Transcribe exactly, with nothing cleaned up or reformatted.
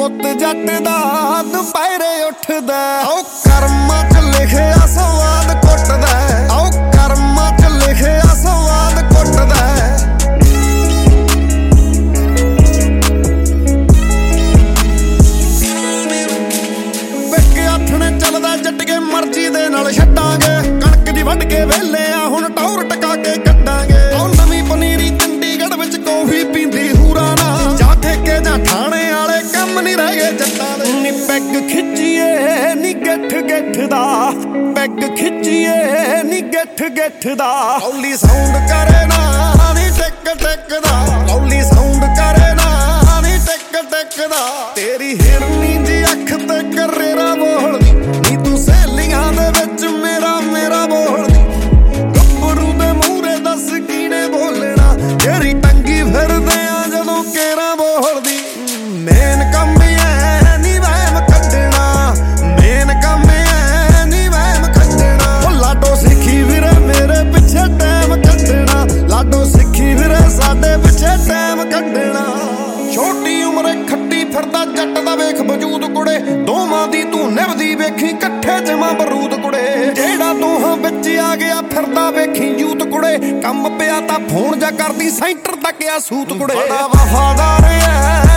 ਪੁੱਤ ਜੱਟ ਦਾ ਦੁਪਹਿਰੇ ਉੱਠਦਾ ਆਓ ਕਰਮਾਂ ਚ ਲਿਖਿਆ ਸਵਾਦ ਕੁੱਟਦਾ ਆਓ ਕਰਮਾਂ ਚ ਲਿਖਿਆ ਸਵਾਦ ਕੁੱਟਦਾ ਵੇਖ ਆਥਣੇ ਚੱਲਦਾ ਜੱਟੀਏ ਮਰਜ਼ੀ ਦੇ ਨਾਲ ਛੱਡਾਂਗੇ ਕਣਕ ਦੀ ਵੱਢ ਕੇ ਵੇਲੇ ਆ ਹੁਣ ਟੌਰ ਟਕਾ ਕੇ ਕੱਢਾਂਗੇ ਆਓ ਨਵੀਂ ਪਨੀਰੀ ਚੰਡੀਗੜ੍ਹ ਵਿੱਚ ਕੌਫੀ ਪੀਂਦੀ ਹੂਰਾ ਨਾ ਜਾ ਠੇਕੇ ਜਾਂ ਠਾਣੇ ਵਾਲੇ ਕੰਮ ਨਹੀਂ ਰਹਿ ਗਏ ਜੱਟਾਂ ਦੇ ਨੀ ਪੈਗ ਖਿੱਚੀਏ ਨੀ ਗਿੱਠ ਗਿੱਠ ਦਾ ਪੈਗ ਖਿੱਚੀਏ ਨੀ ਗਿੱਠ ਗਿੱਠ ਦਾ ਲੌਲੀ ਸਾਊਂਡ ਕਰੇ ਨਾ ਨੀ ਟਿਕ ਟਿਕ ਦਾ ਲੌਲੀ ਸਾਊਂਡ ਕਰੇ ਨਾ ਨੀ ਟਿਕ ਟਿਕ ਦਾ ਤੇਰੀ ਹਿਰਨੀ ਦੀ ਅੱਖ ਤੇ ਕਰੇਰਾ ਬੋਲਦੀ ਨੀ ਤੂੰ ਸਹੇਲੀਆਂ ਦੇ ਵਿੱਚ ਮੇਰਾ ਮੇਰਾ ਬੋਲਦੀ ਗੱਭਰੂ ਦੇ ਮੂਹਰੇ ਦੱਸ ਕੀਨੇ ਬੋਲਣਾ ਤੇਰੀ ਟੰਗੀ ਫਿਰਦੇ ਆ ਜਦੋਂ ਕੇਰਾ ਬੋਲਦੀ ਮੇਨ ਕੰਮ ਐ ਨੀ ਵਹਿਮ ਕੱਢਣਾ ਮੇਨ ਕੰਮ ਐ ਨੀ ਵਹਿਮ ਕੱਢਣਾ ਉਹ ਲਾਡੋ ਸਿੱਖੀ ਵੀਰੇ ਮੇਰੇ ਪਿੱਛੇ ਟਾਈਮ ਕੱਢਣਾ ਲਾਡੋ ਸਿੱਖੀ ਵੀਰੇ ਸਾਡੇ ਪਿੱਛੇ ਟਾਈਮ ਕੱਢਣਾ ਛੋਟੀ ਉਮਰੇ ਖੱਟੀ ਫਿਰਦਾ ਜੱਟ ਦਾ ਵੇਖ ਵਜੂਦ ਕੁੜੇ ਦੋਵਾਂ ਦੀ ਤੂੰ ਨਿਭਦੀ ਵੇਖੀ ਇਕੱਠੇ ਜਮਾ ਬਰੂਦ ਕੁੜੇ ਜਿਹੜਾ ਦੋਹਾਂ ਵਿੱਚ ਆ ਗਿਆ ਫਿਰਦਾ ਵੇਖੀ ਯੂਤ ਕੁੜੇ ਕੰਮ ਪਿਆ ਤਾਂ ਫੋਨ ਜਾ ਕਰਦੀ ਸੈਂਟਰ ਤੱਕ ਆ ਸੂਤ ਕੁੜੇ ਬੜਾ ਵਫਾਦਾਰ ਐ